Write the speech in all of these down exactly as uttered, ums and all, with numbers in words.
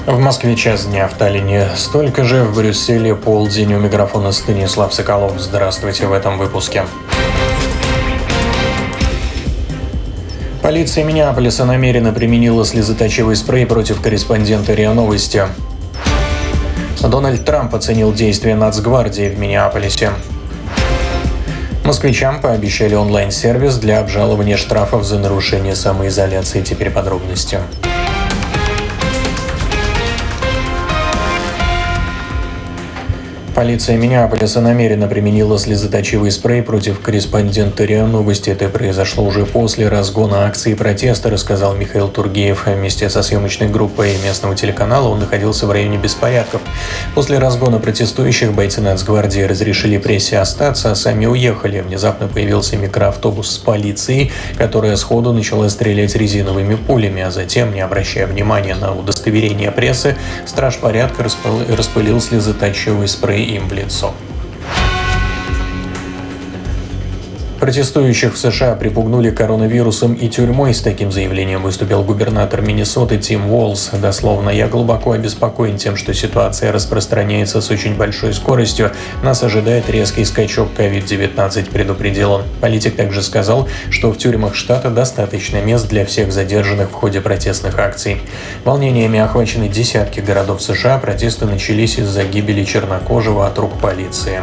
В Москве час дня, в Таллине столько же, в Брюсселе полдень. У микрофона Станислав Соколов. Здравствуйте в этом выпуске. Полиция Миннеаполиса намеренно применила слезоточивый спрей против корреспондента РИА Новости. Дональд Трамп оценил действия Нацгвардии в Миннеаполисе. Москвичам пообещали онлайн-сервис для обжалования штрафов за нарушение самоизоляции. Теперь подробности. Полиция Миннеаполиса намеренно применила слезоточивый спрей против корреспондента РИА Новости. Это произошло уже после разгона акции протеста, рассказал Михаил Тургеев. Вместе со съемочной группой местного телеканала он находился в районе беспорядков. После разгона протестующих бойцы Нацгвардии разрешили прессе остаться, а сами уехали. Внезапно появился микроавтобус с полицией, которая сходу начала стрелять резиновыми пулями, а затем, не обращая внимания на удостоверение прессы, страж порядка распыл... распылил слезоточивый спрей им в лицо. Протестующих в США припугнули коронавирусом и тюрьмой. С таким заявлением выступил губернатор Миннесоты Тим Уолз. Дословно: «Я глубоко обеспокоен тем, что ситуация распространяется с очень большой скоростью. Нас ожидает резкий скачок ковид девятнадцать», предупредил он. Политик также сказал, что в тюрьмах штата достаточно мест для всех задержанных в ходе протестных акций. Волнениями охвачены десятки городов США. Протесты начались из-за гибели чернокожего от рук полиции.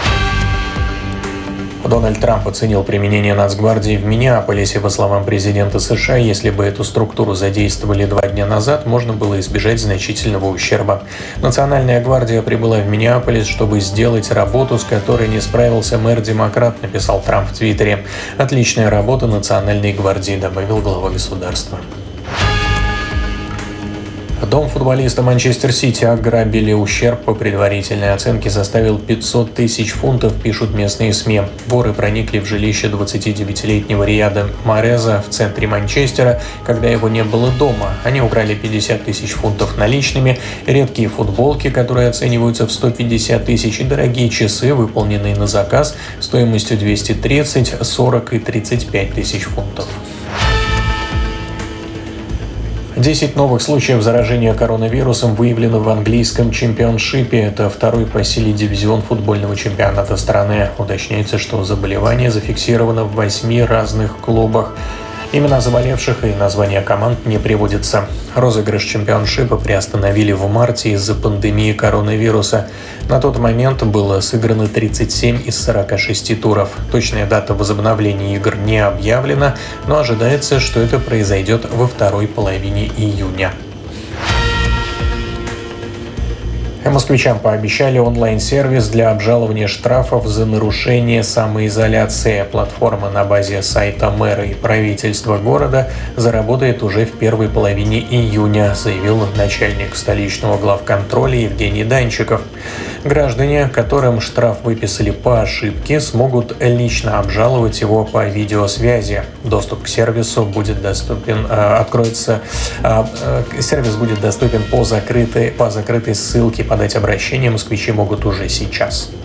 Дональд Трамп оценил применение Нацгвардии в Миннеаполисе. По словам президента США, если бы эту структуру задействовали два дня назад, можно было избежать значительного ущерба. Национальная гвардия прибыла в Миннеаполис, чтобы сделать работу, с которой не справился мэр-демократ, написал Трамп в Твиттере. «Отличная работа Национальной гвардии», добавил глава государства. Дом футболиста Манчестер Сити ограбили. Ущерб по предварительной оценке составил пятьсот тысяч фунтов, пишут местные СМИ. Воры проникли в жилище двадцатидевятилетнего Рияда Мореза в центре Манчестера, когда его не было дома. Они украли пятьдесят тысяч фунтов наличными, редкие футболки, которые оцениваются в сто пятьдесят тысяч, и дорогие часы, выполненные на заказ, стоимостью двести тридцать, сорок и тридцать пять тысяч фунтов. десять новых случаев заражения коронавирусом выявлено в английском чемпионшипе. Это второй по силе дивизион футбольного чемпионата страны. Уточняется, что заболевание зафиксировано в восьми разных клубах. Имена заболевших и названия команд не приводятся. Розыгрыш чемпионшипа приостановили в марте из-за пандемии коронавируса. На тот момент было сыграно тридцать семь из сорока шести туров. Точная дата возобновления игр не объявлена, но ожидается, что это произойдет во второй половине июня. Москвичам пообещали онлайн-сервис для обжалования штрафов за нарушение самоизоляции. Платформа на базе сайта мэра и правительства города заработает уже в первой половине июня, заявил начальник столичного главконтроля Евгений Данчиков. Граждане, которым штраф выписали по ошибке, смогут лично обжаловать его по видеосвязи. Доступ к сервису будет доступен, э, откроется, э, э, сервис будет доступен по закрытой, по закрытой ссылке. Подать обращение москвичи могут уже сейчас.